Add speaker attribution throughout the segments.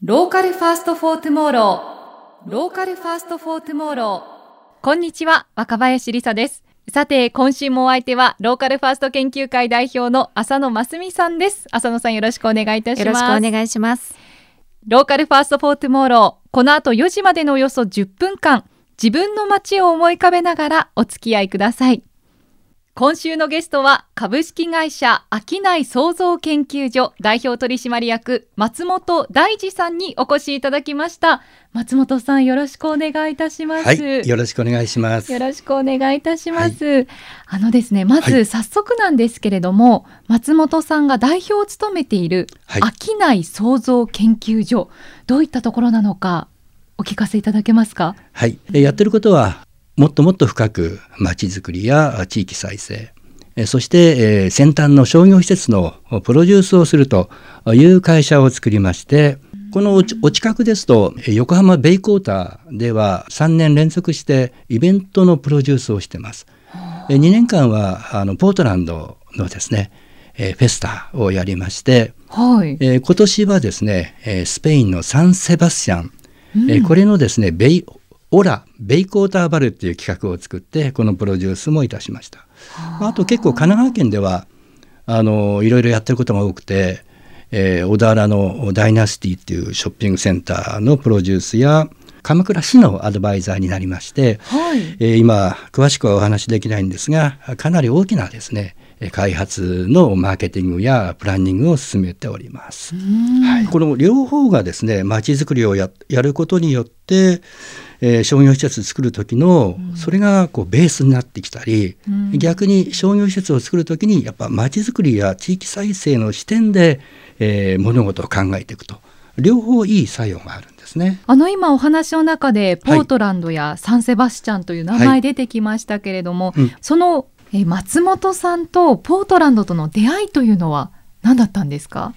Speaker 1: ローカルファーストフォートゥモロー。ローカルファーストフォートゥモロー。こんにちは、若林理沙です。さて、今週もお相手はローカルファースト研究会代表の浅野真澄さんです。浅野さん、よろしくお願いいたします。
Speaker 2: よろしくお願いします。
Speaker 1: ローカルファーストフォートゥモロー。この後4時までのおよそ10分間、自分の街を思い浮かべながらお付き合いください。今週のゲストは株式会社商い創造研究所代表取締役松本大二さんにお越しいただきました。松本さん、よろしくお願いいたします。
Speaker 3: はい、よろしくお願いします。
Speaker 1: よろしくお願いいたします。はい、ですね、まず早速なんですけれども、松本さんが代表を務めている商い創造研究所、どういったところなのかお聞かせいただけますか？
Speaker 3: はい、やってることはもっともっと深く街づくりや地域再生、そして先端の商業施設のプロデュースをするという会社を作りまして、このお近くですと横浜ベイクォーターでは3年連続してイベントのプロデュースをしています。2年間はポートランドのですねフェスタをやりまして、今年はですねスペインのサンセバスチャン、これのですねベイクォーターバルっていう企画を作ってこのプロデュースもいたしました。あと結構神奈川県ではいろいろやってることが多くて、小田原のダイナスティっていうショッピングセンターのプロデュースや鎌倉市のアドバイザーになりまして、今詳しくはお話しできないんですが、かなり大きなですね開発のマーケティングやプランニングを進めております。この両方がですね街づくりをやることによって商業施設作る時のそれがベースになってきたり、逆に商業施設を作る時にやっぱ街づくりや地域再生の視点で、物事を考えていくと、両方いい作用があるんですね。
Speaker 1: 今お話の中でポートランドやサンセバスチャンという名前出てきましたけれども、その松本さんとポートランドとの出会いというのは何だったんですか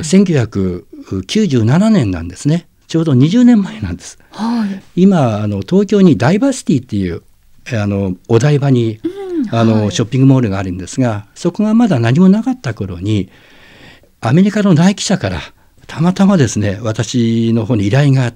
Speaker 3: ？1997年なんですね。ちょうど20年前なんです。今東京にダイバーシティっていうお台場に、ショッピングモールがあるんですが、そこがまだ何もなかった頃にアメリカのナイキ社からたまたまですね私の方に依頼があって、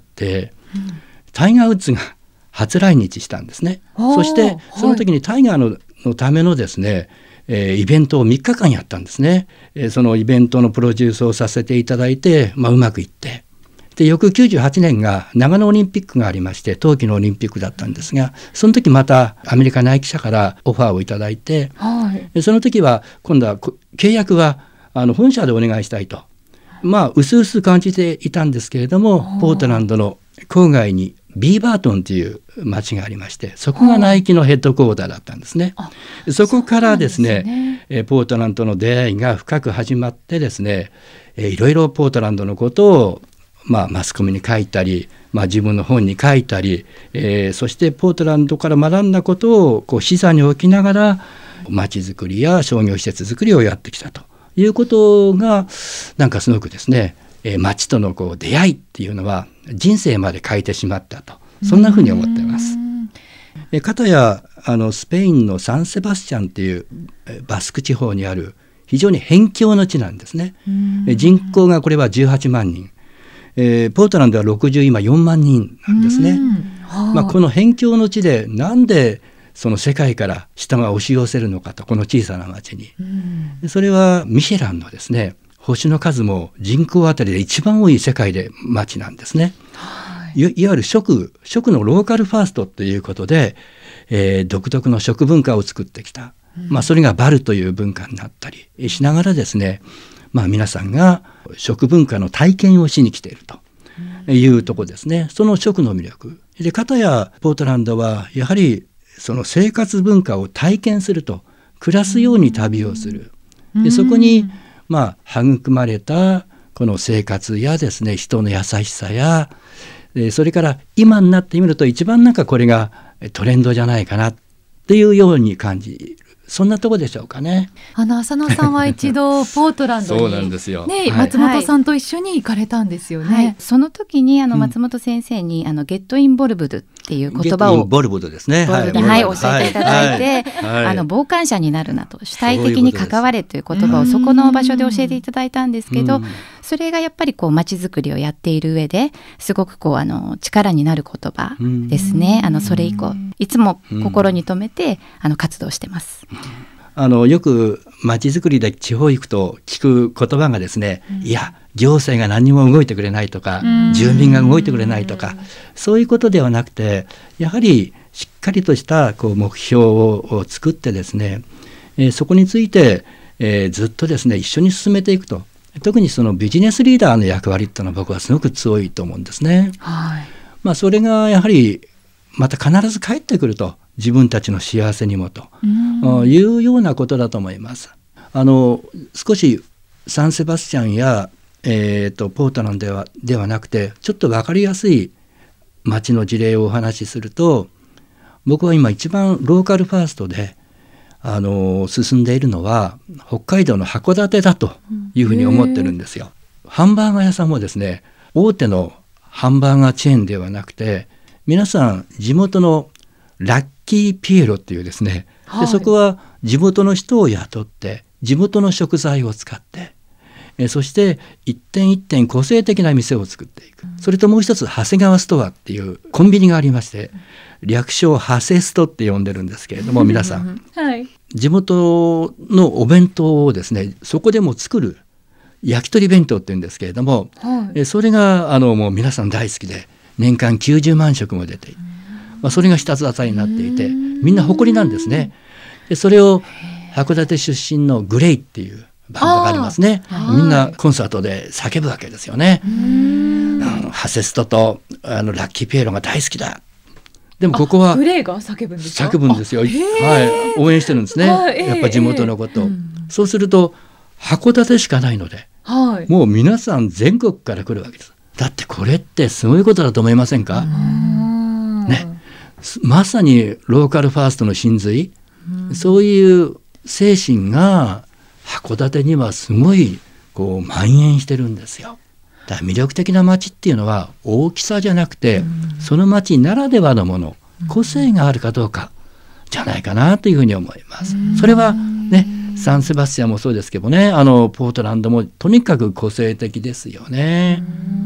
Speaker 3: タイガー・ウッズが初来日したんですね。そしてその時にタイガーのためのですねイベントを3日間やったんですね。そのイベントのプロデュースをさせていただいて、うまくいって、で翌98年が長野オリンピックがありまして、冬季のオリンピックだったんですが、その時またアメリカナイキ社からオファーをいただいて、その時は今度は契約は本社でお願いしたいとうすうす感じていたんですけれども、ポートランドの郊外にビーバートンという町がありまして、そこがナイキのヘッドクォーターだったんですね。そこからですねポートランドの出会いが深く始まってですね、いろいろポートランドのことをマスコミに書いたり、自分の本に書いたり、そしてポートランドから学んだことを視座に置きながら街づくりや商業施設づくりをやってきたということが、なんかすごくですね街との出会いっていうのは人生まで変えてしまったと、そんなふうに思っています。かたやスペインのサンセバスチャンっていうバスク地方にある非常に辺境の地なんですね。人口がこれは18万人、ポートランドは今4万人なんですね。この辺境の地でなんでその世界から人が押し寄せるのかと、この小さな町に、それはミシェランのですね星の数も人口あたりで一番多い世界で町なんですね。いわゆる食のローカルファーストということで、独特の食文化を作ってきた、それがバルという文化になったりしながらですね、皆さんが食文化の体験をしに来ているというところですね。その食の魅力で、かたやポートランドはやはりその生活文化を体験すると、暮らすように旅をする。でそこに育まれたこの生活やですね人の優しさや、それから今になってみると一番これがトレンドじゃないかなっていうように感じる、そんなとこでしょうかね。
Speaker 1: 浅野さんは一度ポートランドに
Speaker 3: そうなんですよ、
Speaker 1: 松本さんと一緒に行かれたんですよね。
Speaker 2: その時に松本先生にゲットインボルブドっっていう言葉を
Speaker 3: ボルボドですね。
Speaker 2: ボルボドで、はい、教えていただいて、はい、傍観者になるなと、主体的に関われという言葉をそこの場所で教えていただいたんですけど、それがやっぱりこう街づくりをやっている上ですごくこう力になる言葉ですね。それ以降いつも心に留めて活動してます。
Speaker 3: よく街づくりで地方行くと聞く言葉がですね、いや行政が何も動いてくれないとか、住民が動いてくれないとか、そういうことではなくて、やはりしっかりとしたこう目標を作ってですね、そこについて、ずっとですね一緒に進めていくと。特にそのビジネスリーダーの役割っていうのは僕はすごく強いと思うんですね。それがやはりまた必ず帰ってくると、自分たちの幸せにもというようなことだと思います。少しサンセバスチャンや、ポートランドではなくて、ちょっと分かりやすい街の事例をお話しすると、僕は今一番ローカルファーストで進んでいるのは北海道の函館だというふうに思ってるんですよ。ハンバーガー屋さんもですね、大手のハンバーガーチェーンではなくて、皆さん地元のラッキーピエロっていうですね、でそこは地元の人を雇って地元の食材を使って、そして一点一点個性的な店を作っていく。それともう一つ長谷川ストアっていうコンビニがありまして、略称ハセストって呼んでるんですけれども、皆さん、地元のお弁当をですねそこでも作る焼き鳥弁当っていうんですけれども、それがもう皆さん大好きで年間90万食も出ている。それが下支えになっていて、みんな誇りなんですね。でそれを函館出身のグレイっていうバンドがありますね。みんなコンサートで叫ぶわけですよね。ハセストとラッキーピエロが大好きだ。でもここは
Speaker 1: グレイが叫ぶんですか？
Speaker 3: 叫ぶんですよ。応援してるんですね。やっぱ地元のこと。そうすると函館しかないので、もう皆さん全国から来るわけです。だってこれってすごいことだと思いませんか？ね、まさにローカルファーストの真髄、そういう精神が函館にはすごいこう蔓延してるんですよ。だから魅力的な街っていうのは大きさじゃなくて、その街ならではのもの、個性があるかどうかじゃないかなというふうに思います。それはね、サンセバスチャンもそうですけどね、ポートランドもとにかく個性的ですよね。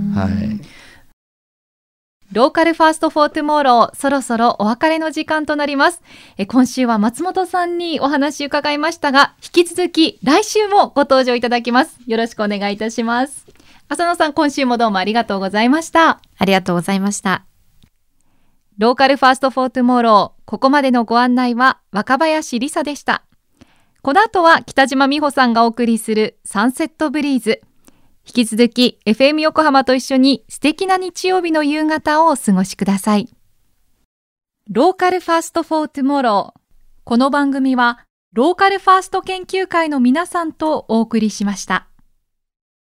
Speaker 1: ローカルファーストフォートゥモロー、そろそろお別れの時間となります。今週は松本さんにお話伺いましたが、引き続き来週もご登場いただきます。よろしくお願いいたします。浅野さん、今週もどうもありがとうございました。
Speaker 2: ありがとうございました。
Speaker 1: ローカルファーストフォートゥモロー、ここまでのご案内は若林理沙でした。この後は北島美穂さんがお送りするサンセットブリーズ。引き続き FM 横浜と一緒に素敵な日曜日の夕方をお過ごしください。ローカルファーストフォートゥモロー。この番組はローカルファースト研究会の皆さんとお送りしました。